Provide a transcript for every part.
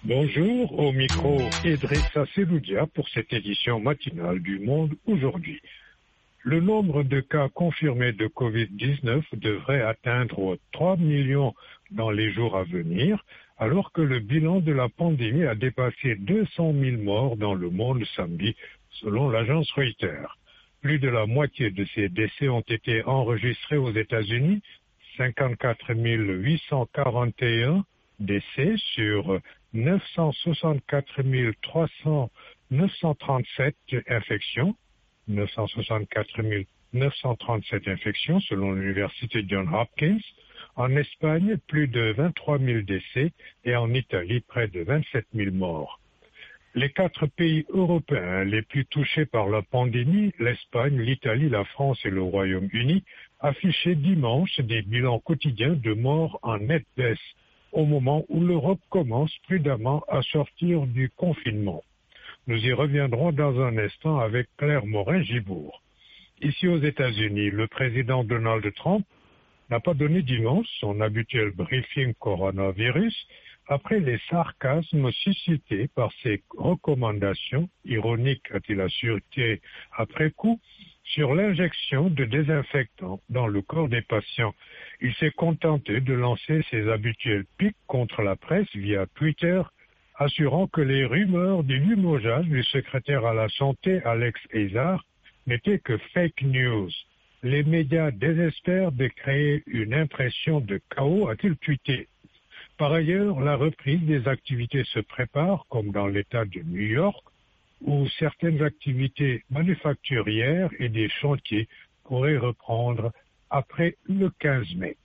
Bonjour, au micro Idrissa Seloudia pour cette édition matinale du Monde aujourd'hui. Le nombre de cas confirmés de Covid-19 devrait atteindre 3 millions dans les jours à venir, alors que le bilan de la pandémie a dépassé 200 000 morts dans le monde samedi, selon l'agence Reuters. Plus de la moitié de ces décès ont été enregistrés aux États-Unis, 54 841 décès sur 964 937 infections, 937 infections selon l'université Johns Hopkins. En Espagne, plus de 23 000 décès et en Italie, près de 27 000 morts. Les 4 pays européens les plus touchés par la pandémie, l'Espagne, l'Italie, la France et le Royaume-Uni, affichaient dimanche des bilans quotidiens de morts en nette baisse, au moment où l'Europe commence prudemment à sortir du confinement. Nous y reviendrons dans un instant avec Claire Morin-Gibourg. Ici aux États-Unis, le président Donald Trump n'a pas donné dimanche son habituel briefing coronavirus après les sarcasmes suscités par ses recommandations, ironiques a-t-il assuré après coup, sur l'injection de désinfectants dans le corps des patients. Il s'est contenté de lancer ses habituels pics contre la presse via Twitter, assurant que les rumeurs du limogeage du secrétaire à la santé Alex Azar n'étaient que fake news. Les médias désespèrent de créer une impression de chaos, a-t-il tweeté. Par ailleurs, la reprise des activités se prépare, comme dans l'État de New York, où certaines activités manufacturières et des chantiers pourraient reprendre après le 15 mai.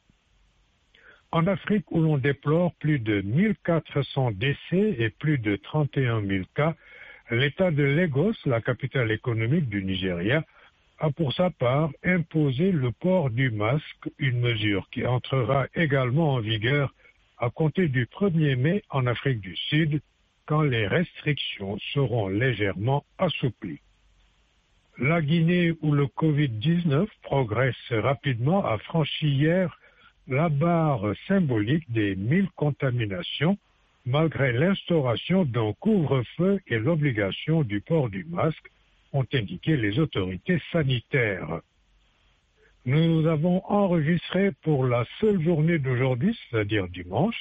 En Afrique, où l'on déplore plus de 1400 décès et plus de 31 000 cas, l'État de Lagos, la capitale économique du Nigeria, a pour sa part imposé le port du masque, une mesure qui entrera également en vigueur à compter du 1er mai en Afrique du Sud, quand les restrictions seront légèrement assouplies. La Guinée, où le Covid-19 progresse rapidement, a franchi hier la barre symbolique des 1000 contaminations, malgré l'instauration d'un couvre-feu et l'obligation du port du masque, ont indiqué les autorités sanitaires. Nous avons enregistré pour la seule journée d'aujourd'hui, c'est-à-dire dimanche,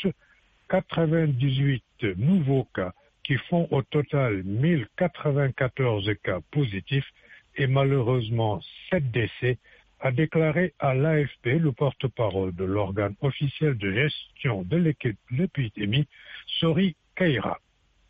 98 nouveaux cas qui font au total 1094 cas positifs et malheureusement 7 décès, a déclaré à l'AFP le porte-parole de l'organe officiel de gestion de l'épidémie, Sori Keira.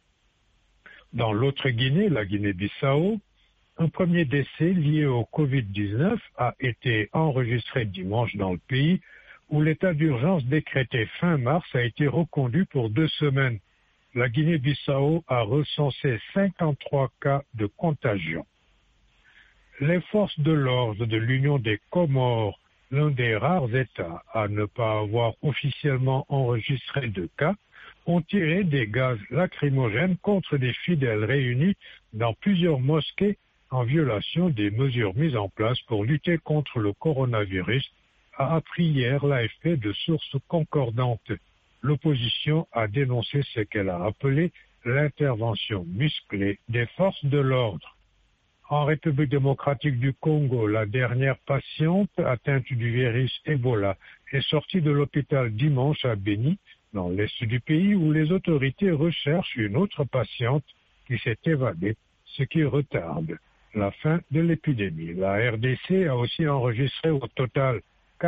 Dans l'autre Guinée, la Guinée-Bissau, un premier décès lié au Covid-19 a été enregistré dimanche dans le pays, où l'état d'urgence décrété fin mars a été reconduit pour 2 semaines. La Guinée-Bissau a recensé 53 cas de contagion. Les forces de l'ordre de l'Union des Comores, l'un des rares États à ne pas avoir officiellement enregistré de cas, ont tiré des gaz lacrymogènes contre des fidèles réunis dans plusieurs mosquées en violation des mesures mises en place pour lutter contre le coronavirus, a appris hier l'AFP de sources concordantes. L'opposition a dénoncé ce qu'elle a appelé l'intervention musclée des forces de l'ordre. En République démocratique du Congo, la dernière patiente atteinte du virus Ebola est sortie de l'hôpital dimanche à Beni, dans l'est du pays, où les autorités recherchent une autre patiente qui s'est évadée, ce qui retarde la fin de l'épidémie. La RDC a aussi enregistré au total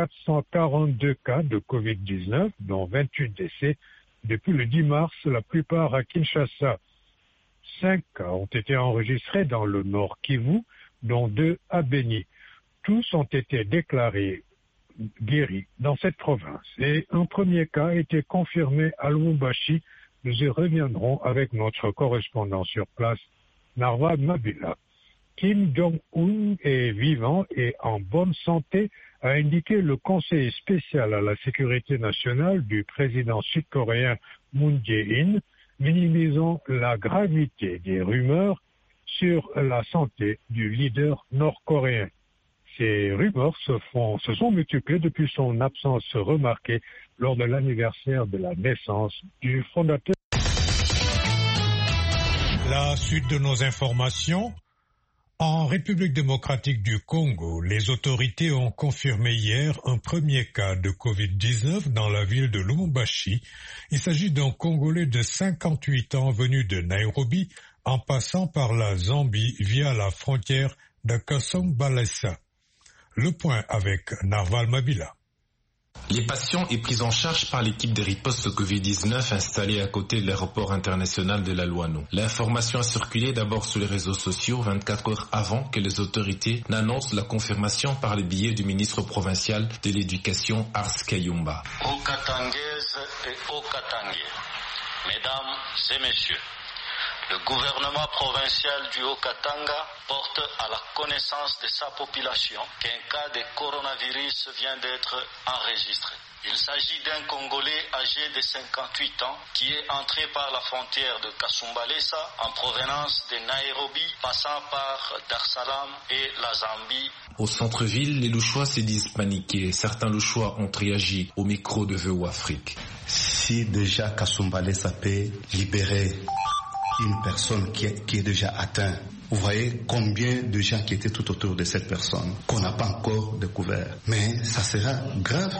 442 cas de Covid-19, dont 28 décès depuis le 10 mars, la plupart à Kinshasa. 5 cas ont été enregistrés dans le Nord Kivu, dont 2 à Beni. Tous ont été déclarés guéris dans cette province. Et un premier cas a été confirmé à Lubumbashi. Nous y reviendrons avec notre correspondant sur place, Narwa Mabila. Kim Jong-un est vivant et en bonne santé, a indiqué le conseiller spécial à la sécurité nationale du président sud-coréen Moon Jae-in, minimisant la gravité des rumeurs sur la santé du leader nord-coréen. Ces rumeurs se sont multipliées depuis son absence remarquée lors de l'anniversaire de la naissance du fondateur. Suite de nos informations. En République démocratique du Congo, les autorités ont confirmé hier un premier cas de Covid-19 dans la ville de Lubumbashi. Il s'agit d'un Congolais de 58 ans venu de Nairobi en passant par la Zambie via la frontière de Kasong-Balassa. Le point avec Narval Mabila. Les patients est pris en charge par l'équipe de riposte Covid-19 installée à côté de l'aéroport international de la Louano. L'information a circulé d'abord sur les réseaux sociaux 24 heures avant que les autorités n'annoncent la confirmation par les billets du ministre provincial de l'éducation Ars Kayumba. Haut-Katangaises et Haut-Katangais, mesdames et messieurs, le gouvernement provincial du Haut-Katanga porte à la connaissance de sa population qu'un cas de coronavirus vient d'être enregistré. Il s'agit d'un Congolais âgé de 58 ans qui est entré par la frontière de Kasumbalesa en provenance de Nairobi, passant par Dar es Salaam et la Zambie. Au centre-ville, les Louchois se disent paniqués. Certains Louchois ont réagi au micro de VOA Afrique. Si déjà Kasumbalesa peut libérer une personne qui est déjà atteinte, vous voyez combien de gens qui étaient tout autour de cette personne qu'on n'a pas encore découvert. Mais ça sera grave.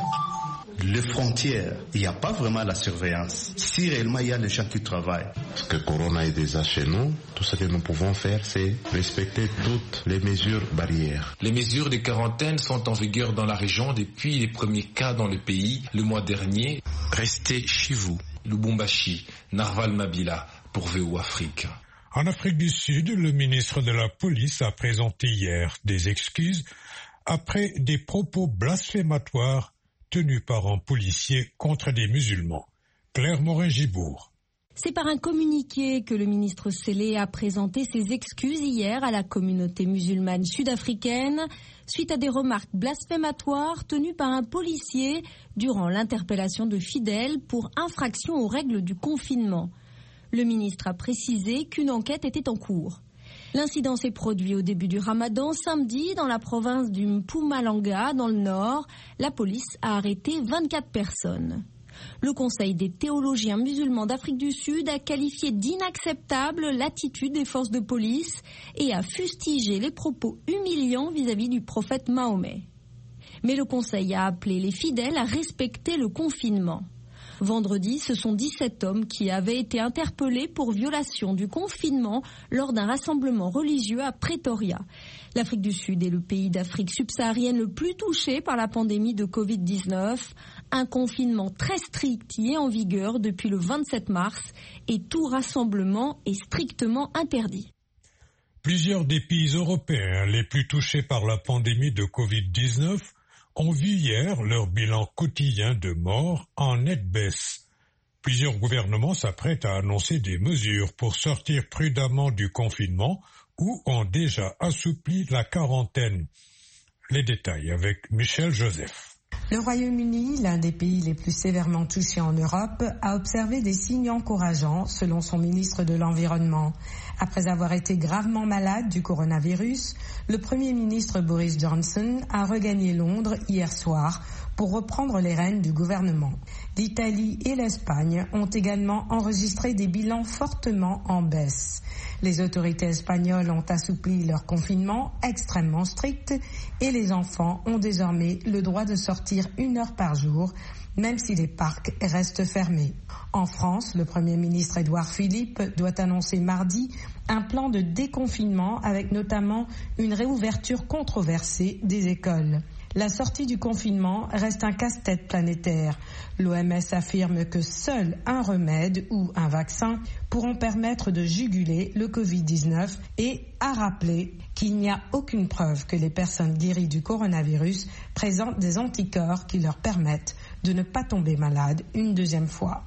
Les frontières, il n'y a pas vraiment la surveillance. Si réellement il y a les gens qui travaillent. Parce que Corona est déjà chez nous, tout ce que nous pouvons faire, c'est respecter toutes les mesures barrières. Les mesures de quarantaine sont en vigueur dans la région depuis les premiers cas dans le pays le mois dernier. Restez chez vous. Lubumbashi, Narval Mabila pour VOA Afrique. En Afrique du Sud, le ministre de la Police a présenté hier des excuses après des propos blasphématoires tenus par un policier contre des musulmans. Claire Morin-Gibourg. C'est par un communiqué que le ministre Sélé a présenté ses excuses hier à la communauté musulmane sud-africaine suite à des remarques blasphématoires tenues par un policier durant l'interpellation de fidèles pour infraction aux règles du confinement. Le ministre a précisé qu'une enquête était en cours. L'incident s'est produit au début du Ramadan, samedi, dans la province du Mpumalanga, dans le nord. La police a arrêté 24 personnes. Le Conseil des théologiens musulmans d'Afrique du Sud a qualifié d'inacceptable l'attitude des forces de police et a fustigé les propos humiliants vis-à-vis du prophète Mahomet. Mais le Conseil a appelé les fidèles à respecter le confinement. Vendredi, ce sont 17 hommes qui avaient été interpellés pour violation du confinement lors d'un rassemblement religieux à Pretoria. L'Afrique du Sud est le pays d'Afrique subsaharienne le plus touché par la pandémie de Covid-19. Un confinement très strict y est en vigueur depuis le 27 mars et tout rassemblement est strictement interdit. Plusieurs des pays européens les plus touchés par la pandémie de Covid-19 ont vu hier leur bilan quotidien de morts en nette baisse. Plusieurs gouvernements s'apprêtent à annoncer des mesures pour sortir prudemment du confinement ou ont déjà assoupli la quarantaine. Les détails avec Michel Joseph. Le Royaume-Uni, l'un des pays les plus sévèrement touchés en Europe, a observé des signes encourageants, selon son ministre de l'Environnement. Après avoir été gravement malade du coronavirus, le Premier ministre Boris Johnson a regagné Londres hier soir pour reprendre les rênes du gouvernement. L'Italie et l'Espagne ont également enregistré des bilans fortement en baisse. Les autorités espagnoles ont assoupli leur confinement extrêmement strict et les enfants ont désormais le droit de sortir 1 heure par jour, même si les parcs restent fermés. En France, le Premier ministre Édouard Philippe doit annoncer mardi un plan de déconfinement avec notamment une réouverture controversée des écoles. La sortie du confinement reste un casse-tête planétaire. L'OMS affirme que seul un remède ou un vaccin pourront permettre de juguler le Covid-19 et a rappelé qu'il n'y a aucune preuve que les personnes guéries du coronavirus présentent des anticorps qui leur permettent de ne pas tomber malade une deuxième fois.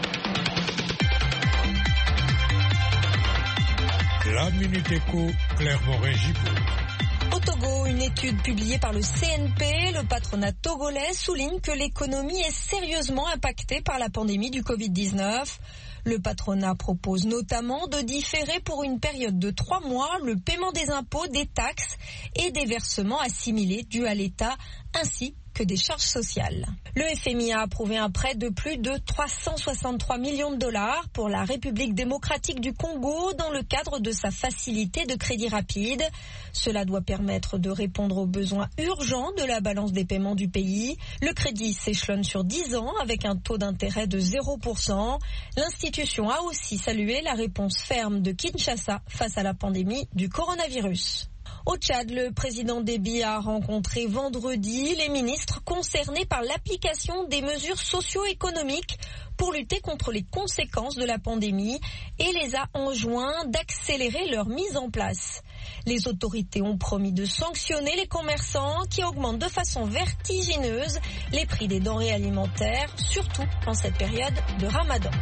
La Minute Éco, Claire Morin-Gibourg. Au Togo, une étude publiée par le CNP, le patronat togolais, souligne que l'économie est sérieusement impactée par la pandémie du Covid-19. Le patronat propose notamment de différer pour une période de 3 mois le paiement des impôts, des taxes et des versements assimilés dus à l'État, ainsi que des charges sociales. Le FMI a approuvé un prêt de plus de 363 millions de dollars pour la République démocratique du Congo dans le cadre de sa facilité de crédit rapide. Cela doit permettre de répondre aux besoins urgents de la balance des paiements du pays. Le crédit s'échelonne sur 10 ans avec un taux d'intérêt de 0%. L'institution a aussi salué la réponse ferme de Kinshasa face à la pandémie du coronavirus. Au Tchad, le président Déby a rencontré vendredi les ministres concernés par l'application des mesures socio-économiques pour lutter contre les conséquences de la pandémie et les a enjoints d'accélérer leur mise en place. Les autorités ont promis de sanctionner les commerçants qui augmentent de façon vertigineuse les prix des denrées alimentaires, surtout en cette période de Ramadan.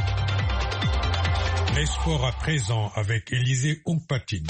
Les sports à présent avec Élisée Oungpatine.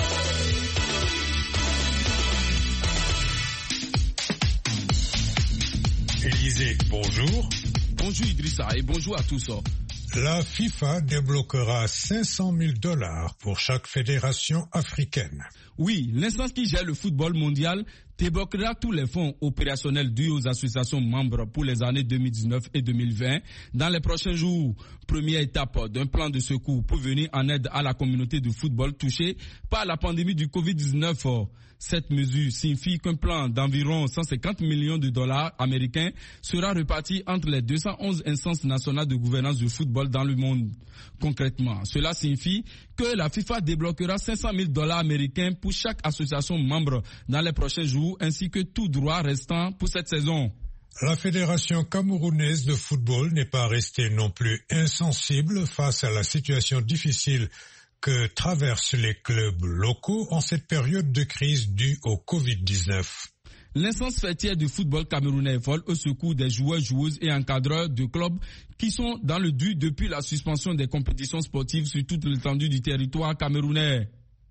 Élisée, bonjour. Bonjour Idrissa et bonjour à tous. La FIFA débloquera 500 000 $ pour chaque fédération africaine. Oui, l'instance qui gère le football mondial débloquera tous les fonds opérationnels dus aux associations membres pour les années 2019 et 2020 dans les prochains jours. Première étape d'un plan de secours pour venir en aide à la communauté de football touchée par la pandémie du Covid-19. Cette mesure signifie qu'un plan d'environ 150 millions de dollars américains sera reparti entre les 211 instances nationales de gouvernance du football dans le monde. Concrètement, cela signifie que la FIFA débloquera 500 000 $ américains pour chaque association membre dans les prochains jours, ainsi que tout droit restant pour cette saison. La Fédération camerounaise de football n'est pas restée non plus insensible face à la situation difficile que traversent les clubs locaux en cette période de crise due au Covid-19. L'instance fêtière du football camerounais vole au secours des joueurs, joueuses et encadreurs de clubs qui sont dans le dur depuis la suspension des compétitions sportives sur toute l'étendue du territoire camerounais.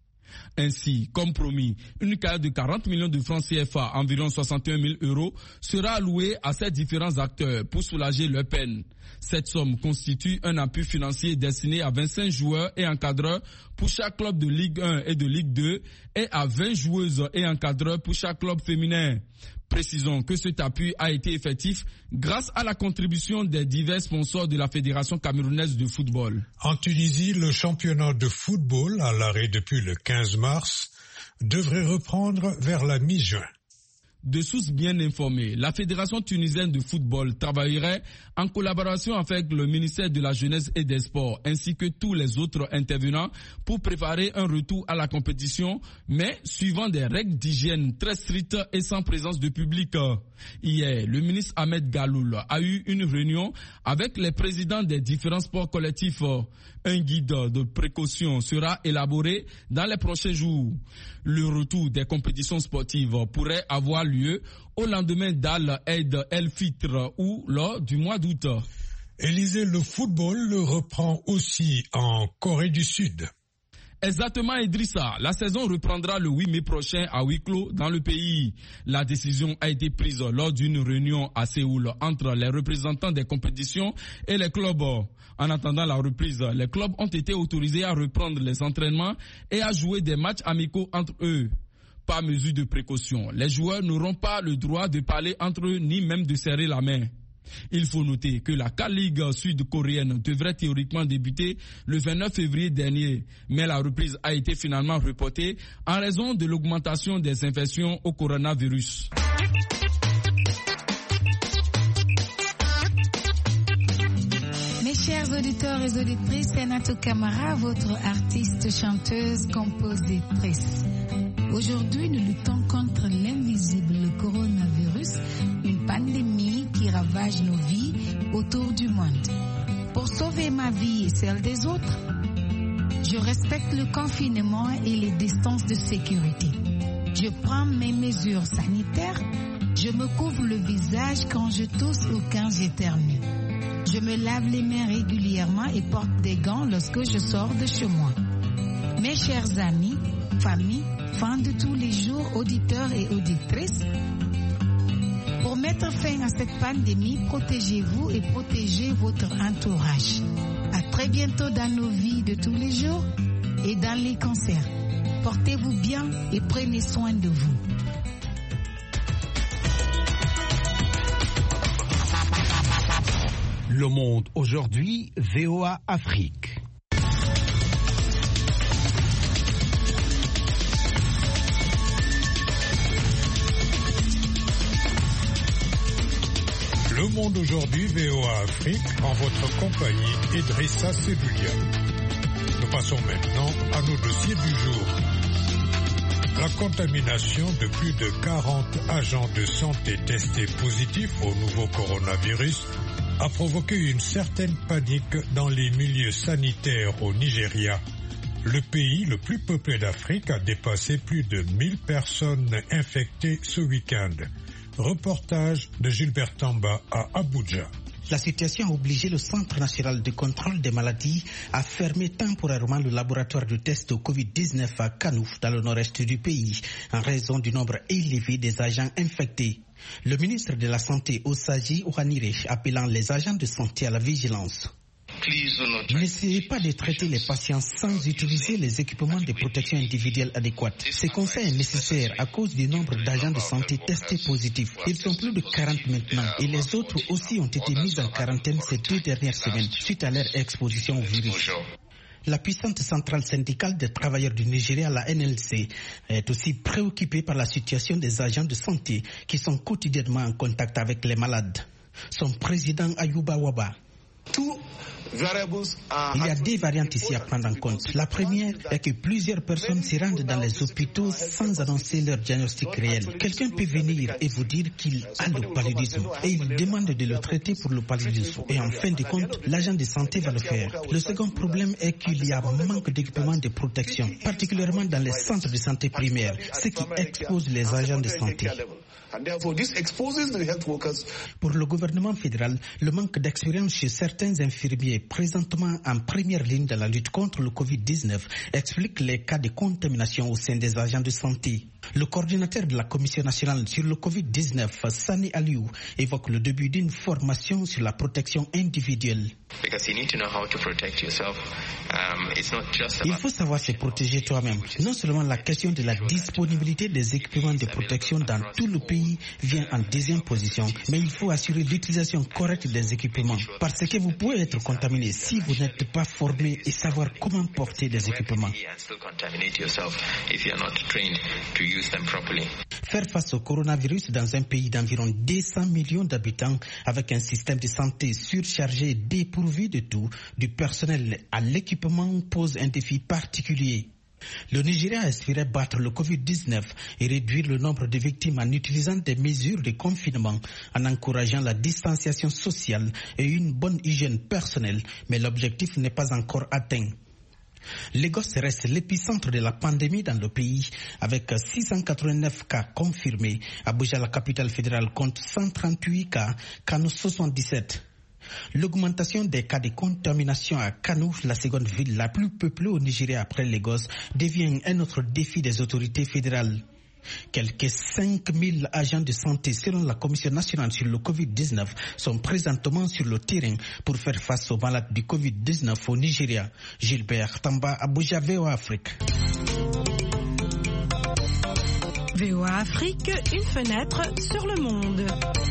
Ainsi, comme promis, une carte de 40 millions de francs CFA, environ 61 000 €, sera allouée à ces différents acteurs pour soulager leurs peines. Cette somme constitue un appui financier destiné à 25 joueurs et encadreurs pour chaque club de Ligue 1 et de Ligue 2 et à 20 joueuses et encadreurs pour chaque club féminin. Précisons que cet appui a été effectif grâce à la contribution des divers sponsors de la Fédération camerounaise de football. En Tunisie, le championnat de football, à l'arrêt depuis le 15 mars, devrait reprendre vers la mi-juin. De sources bien informées, la Fédération tunisienne de football travaillerait en collaboration avec le ministère de la Jeunesse et des Sports ainsi que tous les autres intervenants pour préparer un retour à la compétition, mais suivant des règles d'hygiène très strictes et sans présence de public. Hier, le ministre Ahmed Galoul a eu une réunion avec les présidents des différents sports collectifs. Un guide de précaution sera élaboré dans les prochains jours. Le retour des compétitions sportives pourrait avoir lieu au lendemain d'Al-Eid el-Fitr ou lors du mois d'août. Élisée, le football le reprend aussi en Corée du Sud. Exactement, Idrissa. La saison reprendra le 8 mai prochain à huis clos dans le pays. La décision a été prise lors d'une réunion à Séoul entre les représentants des compétitions et les clubs. En attendant la reprise, les clubs ont été autorisés à reprendre les entraînements et à jouer des matchs amicaux entre eux. Par mesure de précaution, les joueurs n'auront pas le droit de parler entre eux ni même de serrer la main. Il faut noter que la K-Ligue sud-coréenne devrait théoriquement débuter le 29 février dernier, mais la reprise a été finalement reportée en raison de l'augmentation des infections au coronavirus. Mes chers auditeurs et auditrices, c'est Natou Camara, votre artiste, chanteuse, compositrice. Aujourd'hui, nous luttons contre l'invisible coronavirus, une pandémie qui ravage nos vies autour du monde. Pour sauver ma vie et celle des autres, je respecte le confinement et les distances de sécurité. Je prends mes mesures sanitaires, je me couvre le visage quand je tousse ou quand j'éternue. Je me lave les mains régulièrement et porte des gants lorsque je sors de chez moi. Mes chers amis, famille, fans de tous les jours, auditeurs et auditrices, pour mettre fin à cette pandémie, protégez-vous et protégez votre entourage. À très bientôt dans nos vies de tous les jours et dans les concerts. Portez-vous bien et prenez soin de vous. Le Monde aujourd'hui, VOA Afrique. Le Monde aujourd'hui, VOA Afrique, en votre compagnie, Idrissa Seloulia. Nous passons maintenant à nos dossiers du jour. La contamination de plus de 40 agents de santé testés positifs au nouveau coronavirus a provoqué une certaine panique dans les milieux sanitaires au Nigeria. Le pays le plus peuplé d'Afrique a dépassé plus de 1000 personnes infectées ce week-end. Reportage de Gilbert Tamba à Abuja. La situation a obligé le Centre national de contrôle des maladies à fermer temporairement le laboratoire de test au Covid-19 à Kano, dans le nord-est du pays, en raison du nombre élevé des agents infectés. Le ministre de la Santé, Osaji Ohanire, appelant les agents de santé à la vigilance. N'essayez pas de traiter les patients sans utiliser les équipements de protection individuelle adéquats. Ce conseil est nécessaire à cause du nombre d'agents de santé testés positifs. Ils sont plus de 40 maintenant et les autres aussi ont été mis en quarantaine ces 2 dernières semaines suite à leur exposition au virus. La puissante centrale syndicale des travailleurs du Nigeria, la NLC, est aussi préoccupée par la situation des agents de santé qui sont quotidiennement en contact avec les malades. Son président Ayuba Waba. Il y a 2 variantes ici à prendre en compte. La première est que plusieurs personnes se rendent dans les hôpitaux sans annoncer leur diagnostic réel. Quelqu'un peut venir et vous dire qu'il a le paludisme et il demande de le traiter pour le paludisme. Et en fin de compte, l'agent de santé va le faire. Le second problème est qu'il y a manque d'équipements de protection, particulièrement dans les centres de santé primaires, ce qui expose les agents de santé. Pour le gouvernement fédéral, le manque d'expérience chez certains infirmiers présentement en première ligne dans la lutte contre le Covid-19 explique les cas de contamination au sein des agents de santé. Le coordinateur de la Commission nationale sur le Covid-19, Sani Aliou, évoque le début d'une formation sur la protection individuelle. Il faut savoir se protéger toi-même. Non seulement la question de la disponibilité des équipements de protection dans tout le pays vient en deuxième position, mais il faut assurer l'utilisation correcte des équipements. Parce que vous pouvez être contaminé si vous n'êtes pas formé et savoir comment porter des équipements. Faire face au coronavirus dans un pays d'environ 200 millions d'habitants avec un système de santé surchargé et dépourvu de tout, du personnel à l'équipement, pose un défi particulier. Le Nigeria espérait battre le Covid-19 et réduire le nombre de victimes en utilisant des mesures de confinement, en encourageant la distanciation sociale et une bonne hygiène personnelle, mais l'objectif n'est pas encore atteint. Lagos reste l'épicentre de la pandémie dans le pays, avec 689 cas confirmés. Abuja, la capitale fédérale, compte 138 cas, Kano 77. L'augmentation des cas de contamination à Kano, la seconde ville la plus peuplée au Nigeria après Lagos, devient un autre défi des autorités fédérales. Quelques 5000 agents de santé, selon la Commission nationale sur le Covid-19, sont présentement sur le terrain pour faire face aux malades du Covid-19 au Nigeria. Gilbert Tamba, Abuja, VOA Afrique. VOA Afrique, une fenêtre sur le monde.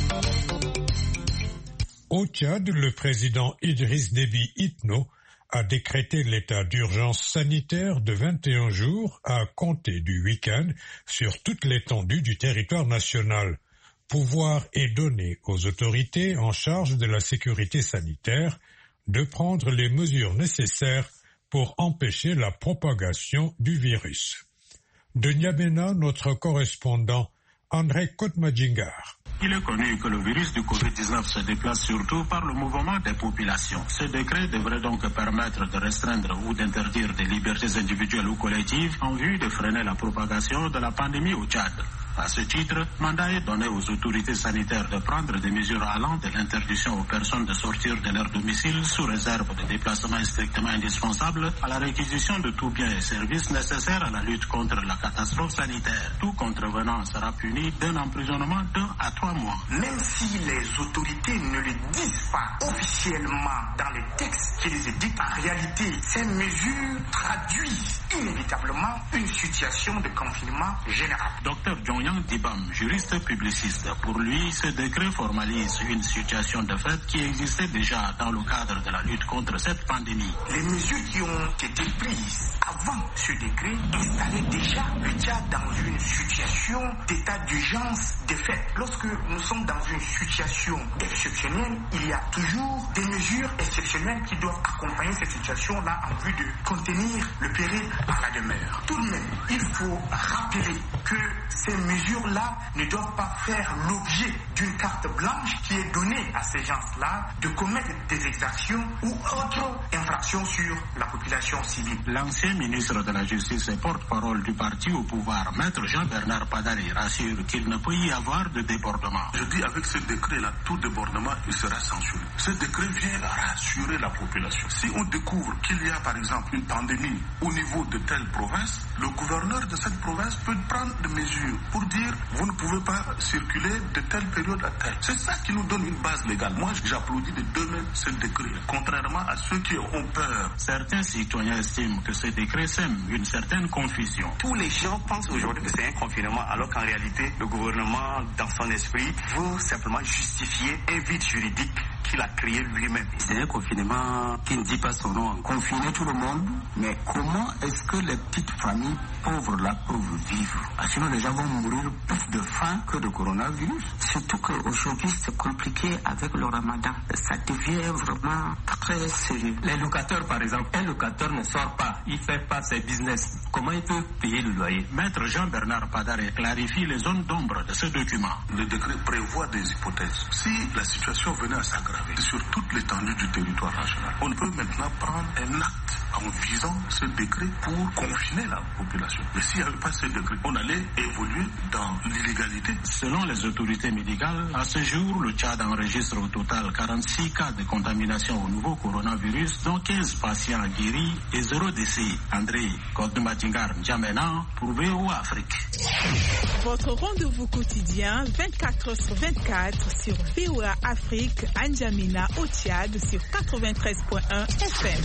Au Tchad, le président Idriss Déby Itno a décrété l'état d'urgence sanitaire de 21 jours à compter du week-end sur toute l'étendue du territoire national. Pouvoir est donné aux autorités en charge de la sécurité sanitaire de prendre les mesures nécessaires pour empêcher la propagation du virus. De N'Djamena, notre correspondant André Kotmadjingar. Il est connu que le virus du Covid-19 se déplace surtout par le mouvement des populations. Ce décret devrait donc permettre de restreindre ou d'interdire des libertés individuelles ou collectives en vue de freiner la propagation de la pandémie au Tchad. À ce titre, mandat est donné aux autorités sanitaires de prendre des mesures allant de l'interdiction aux personnes de sortir de leur domicile sous réserve de déplacements strictement indispensables à la réquisition de tout biens et services nécessaires à la lutte contre la catastrophe sanitaire. Tout contrevenant sera puni d'un emprisonnement d'1 à 3 mois. Même si les autorités ne le disent pas officiellement dans les textes qui les édictent, en réalité, ces mesures traduisent inévitablement une situation de confinement général. Dr John Aubameyang Dibam, juriste publiciste. Pour lui, ce décret formalise une situation de fait qui existait déjà dans le cadre de la lutte contre cette pandémie. Les mesures qui ont été prises avant ce décret installaient déjà le Tchad dans une situation d'état d'urgence de fait. Lorsque nous sommes dans une situation exceptionnelle, il y a toujours des mesures exceptionnelles qui doivent accompagner cette situation-là en vue de contenir le péril à la demeure. Tout de même, il faut rappeler que ces mesures-là ne doivent pas faire l'objet d'une carte blanche qui est donnée à ces gens-là de commettre des exactions ou autres infractions sur la population civile. L'ancien ministre de la Justice et porte-parole du parti au pouvoir, Maître Jean-Bernard Padare, rassure qu'il ne peut y avoir de débordement. Je dis avec ce décret-là, tout débordement il sera censuré. Ce décret vient rassurer la population. Si on découvre qu'il y a par exemple une pandémie au niveau de telle province, le gouverneur de cette province peut prendre des mesures pour dire vous ne pouvez pas circuler de telle période à telle. C'est ça qui nous donne une base légale. Moi, j'applaudis de demain ce décret, contrairement à ceux qui ont peur. Certains citoyens estiment que ce décret sème une certaine confusion. Tous les gens pensent aujourd'hui que c'est un confinement, alors qu'en réalité, le gouvernement, dans son esprit, veut simplement justifier un vide juridique qu'il a créé lui-même. C'est un confinement qui ne dit pas son nom. Confiner tout le monde, mais comment est-ce que les petites familles pauvres là peuvent vivre? Sinon, les gens vont mourir plus de faim que de coronavirus. Surtout qu'aujourd'hui, c'est compliqué avec le ramadan. Ça devient vraiment très sérieux. Les locataires, par exemple, un locataire ne sort pas, il ne fait pas ses business. Comment il peut payer le loyer? Maître Jean-Bernard Padare clarifie les zones d'ombre de ce document. Le décret prévoit des hypothèses. Si la situation venait à s'aggraver sur toute l'étendue du territoire national, on peut maintenant prendre un acte en visant ce décret pour confiner la population. Mais s'il n'y avait pas ce décret, on allait évoluer dans l'illégalité. Selon les autorités médicales, à ce jour, le Tchad enregistre au total 46 cas de contamination au nouveau coronavirus, dont 15 patients guéris et 0 décès. André Kodematingar N'Djamena pour VOA Afrique. Votre rendez-vous quotidien 24/24 sur VOA Afrique, N'Djamena au Tchad sur 93.1 FM.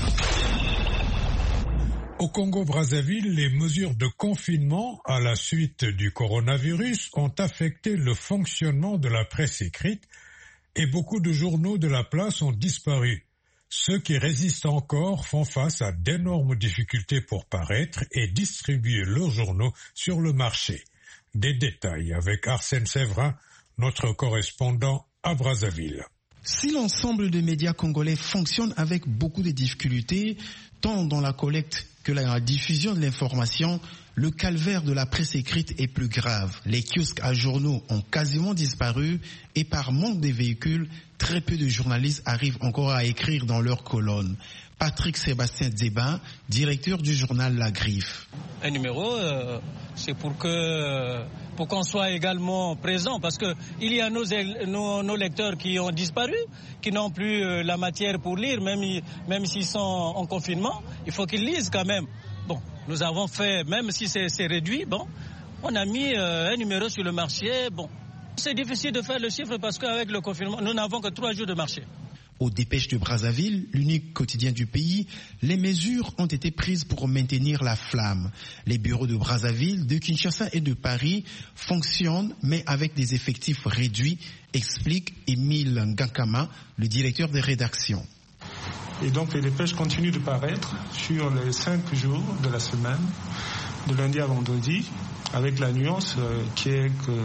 Au Congo-Brazzaville, les mesures de confinement à la suite du coronavirus ont affecté le fonctionnement de la presse écrite et beaucoup de journaux de la place ont disparu. Ceux qui résistent encore font face à d'énormes difficultés pour paraître et distribuer leurs journaux sur le marché. Des détails avec Arsène Séverin, notre correspondant à Brazzaville. Si l'ensemble des médias congolais fonctionne avec beaucoup de difficultés, tant dans la collecte que la diffusion de l'information, le calvaire de la presse écrite est plus grave. Les kiosques à journaux ont quasiment disparu et par manque de véhicules, très peu de journalistes arrivent encore à écrire dans leurs colonnes. Patrick Sébastien Dzeba, directeur du journal La Griffe. Un numéro, c'est pour qu'on soit également présent, parce que il y a nos lecteurs qui ont disparu, qui n'ont plus la matière pour lire, même s'ils sont en confinement, il faut qu'ils lisent quand même. Bon, nous avons fait, même si c'est réduit, bon, on a mis un numéro sur le marché, bon. C'est difficile de faire le chiffre parce qu'avec le confinement, nous n'avons que 3 jours de marché. Aux Dépêches de Brazzaville, l'unique quotidien du pays, les mesures ont été prises pour maintenir la flamme. Les bureaux de Brazzaville, de Kinshasa et de Paris fonctionnent, mais avec des effectifs réduits, explique Émile Ngankama, le directeur des rédactions. Et donc les dépêches continuent de paraître sur les 5 jours de la semaine, de lundi à vendredi, avec la nuance qui est que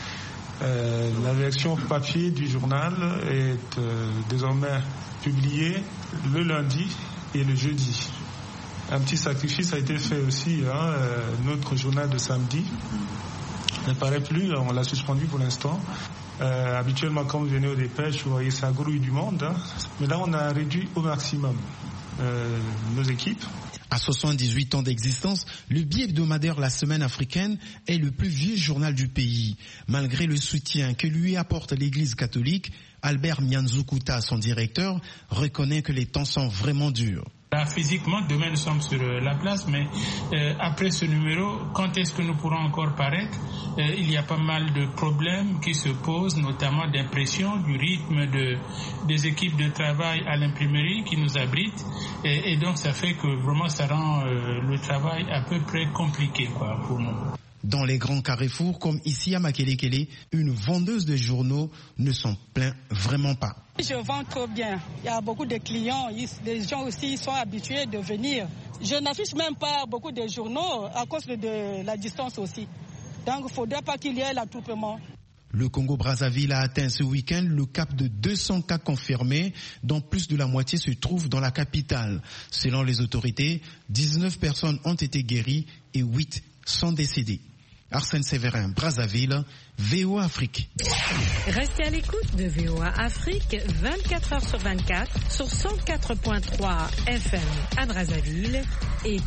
la version papier du journal est désormais publiée le lundi et le jeudi. Un petit sacrifice a été fait aussi, notre journal de samedi ne paraît plus, on l'a suspendu pour l'instant. Habituellement, quand vous venez aux dépêches, vous voyez ça grouille du monde, mais là on a réduit au maximum nos équipes. À 78 ans d'existence, le bi-hebdomadaire La Semaine africaine est le plus vieux journal du pays. Malgré le soutien que lui apporte l'Église catholique, Albert Mianzukuta, son directeur, reconnaît que les temps sont vraiment durs. Là, physiquement, demain nous sommes sur la place, mais après ce numéro, quand est-ce que nous pourrons encore paraître? Il y a pas mal de problèmes qui se posent, notamment d'impression, du rythme des équipes de travail à l'imprimerie qui nous abritent, et donc ça fait que vraiment ça rend le travail à peu près compliqué pour nous. Dans les grands carrefours comme ici à Makelekele, une vendeuse de journaux ne s'en plaint vraiment pas. Je vends trop bien. Il y a beaucoup de clients. Les gens aussi sont habitués de venir. Je n'affiche même pas beaucoup de journaux à cause de la distance aussi. Donc il ne faudrait pas qu'il y ait l'attroupement. Le Congo-Brazzaville a atteint ce week-end le cap de 200 cas confirmés, dont plus de la moitié se trouve dans la capitale. Selon les autorités, 19 personnes ont été guéries et 8 sont décédées. Arsène Séverin, Brazzaville, VOA Afrique. Restez à l'écoute de VOA Afrique 24 heures sur 24 sur 104.3 FM à Brazzaville et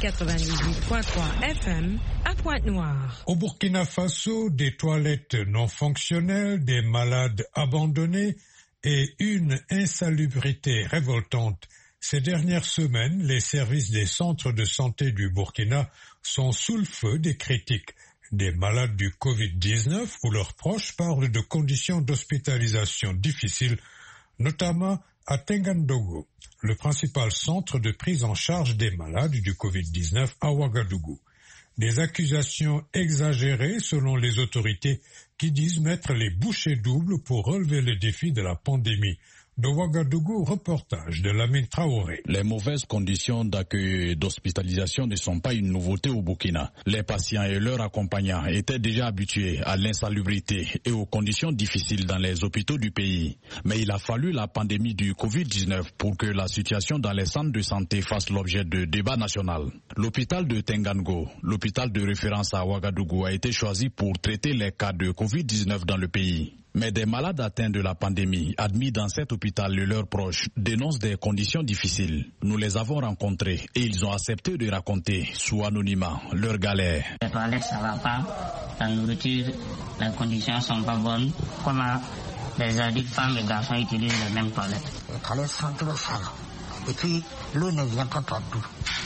98.3 FM à Pointe-Noire. Au Burkina Faso, des toilettes non fonctionnelles, des malades abandonnés et une insalubrité révoltante. Ces dernières semaines, les services des centres de santé du Burkina sont sous le feu des critiques. Des malades du Covid-19 ou leurs proches parlent de conditions d'hospitalisation difficiles, notamment à Tengandogo, le principal centre de prise en charge des malades du Covid-19 à Ouagadougou. Des accusations exagérées selon les autorités qui disent mettre les bouchées doubles pour relever les défis de la pandémie. De Ouagadougou, reportage de Lamine Traoré. Les mauvaises conditions d'accueil et d'hospitalisation ne sont pas une nouveauté au Burkina. Les patients et leurs accompagnants étaient déjà habitués à l'insalubrité et aux conditions difficiles dans les hôpitaux du pays. Mais il a fallu la pandémie du Covid-19 pour que la situation dans les centres de santé fasse l'objet de débats nationaux. L'hôpital de Tengango, l'hôpital de référence à Ouagadougou, a été choisi pour traiter les cas de Covid-19 dans le pays. Mais des malades atteints de la pandémie, admis dans cet hôpital et leurs proches, dénoncent des conditions difficiles. Nous les avons rencontrés et ils ont accepté de raconter, sous anonymat, leurs galères. Les toilettes, ça va pas. La nourriture, les conditions sont pas bonnes. Comment les adultes, femmes et garçons utilisent les mêmes toilettes? Les toilettes sont trop sales. Et puis, l'eau ne vient pas partout.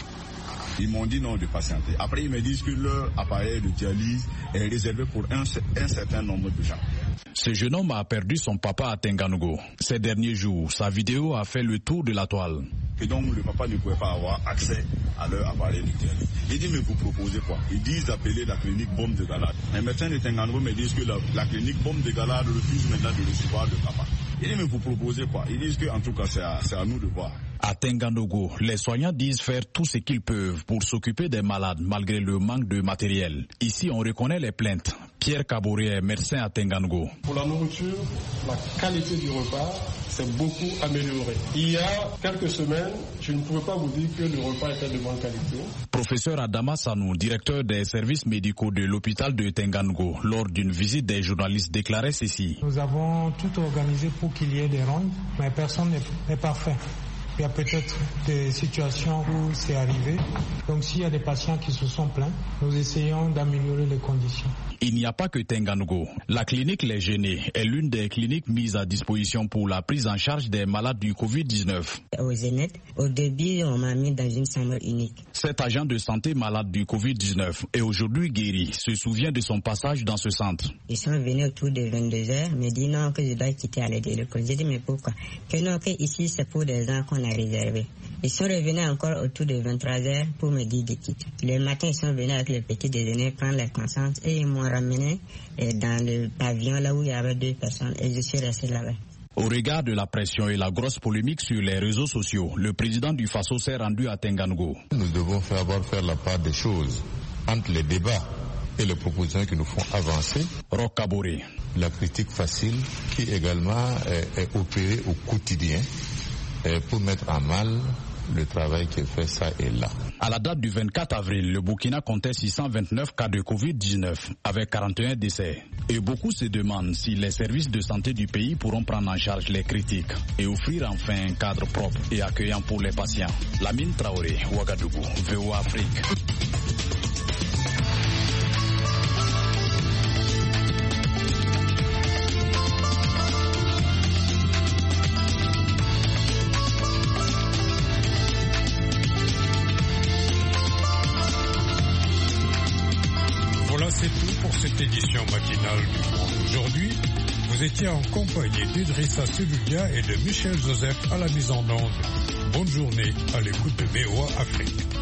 Ils m'ont dit non de patienter. Après, ils me disent que leur appareil de dialyse est réservé pour un certain nombre de gens. Ce jeune homme a perdu son papa à Tengango. Ces derniers jours, sa vidéo a fait le tour de la toile. Et donc, le papa ne pouvait pas avoir accès à leur appareil de dialyse. Il dit, mais vous proposez quoi? Ils disent d'appeler la clinique Bombe de Galade. Les médecins de Tengango me disent que la clinique Bombe de Galade refuse maintenant de recevoir le papa. Il dit, mais vous proposez quoi? Ils disent qu'en tout cas, c'est à nous de voir. À Tengandogo, les soignants disent faire tout ce qu'ils peuvent pour s'occuper des malades malgré le manque de matériel. Ici, on reconnaît les plaintes. Pierre Kabouré est médecin à Tengango. Pour la nourriture, la qualité du repas s'est beaucoup améliorée. Il y a quelques semaines, je ne pouvais pas vous dire que le repas était de bonne qualité. Professeur Adama Sanou, directeur des services médicaux de l'hôpital de Tengango, lors d'une visite des journalistes, déclarait ceci. Nous avons tout organisé pour qu'il y ait des rondes, mais personne n'est parfait. Il y a peut-être des situations où c'est arrivé. Donc s'il y a des patients qui se sont plaints, nous essayons d'améliorer les conditions. Il n'y a pas que Tengango. La clinique Les Génés est l'une des cliniques mises à disposition pour la prise en charge des malades du Covid-19. Au Zénith, au début, on m'a mis dans une chambre unique. Cet agent de santé malade du Covid-19 est aujourd'hui guéri, se souvient de son passage dans ce centre. Ils sont venus autour de 22h, me disent non, que je dois quitter à l'aide de l'école. J'ai dit mais pourquoi? Que non, que ici c'est pour des gens qu'on a réservés. Ils sont revenus encore autour de 23h pour me dire de quitter. Le matin, ils sont venus avec le petit déjeuner, prendre les consciences et ils m'ont ramené dans le pavillon là où il y avait 2 personnes et je suis resté là-bas. Au regard de la pression et la grosse polémique sur les réseaux sociaux, le président du Faso s'est rendu à Tengango. Nous devons faire la part des choses entre les débats et les propositions qui nous font avancer. Roch Kaboré. La critique facile qui également est opérée au quotidien pour mettre à mal le travail qui est fait ça et là. À la date du 24 avril, le Burkina comptait 629 cas de Covid-19 avec 41 décès. Et beaucoup se demandent si les services de santé du pays pourront prendre en charge les critiques et offrir enfin un cadre propre et accueillant pour les patients. Lamine Traoré, Ouagadougou, VOA Afrique. C'est tout pour cette édition matinale du Monde. Aujourd'hui, vous étiez en compagnie d'Idrissa Selulia et de Michel Joseph à la mise en onde. Bonne journée à l'écoute de VOA Afrique.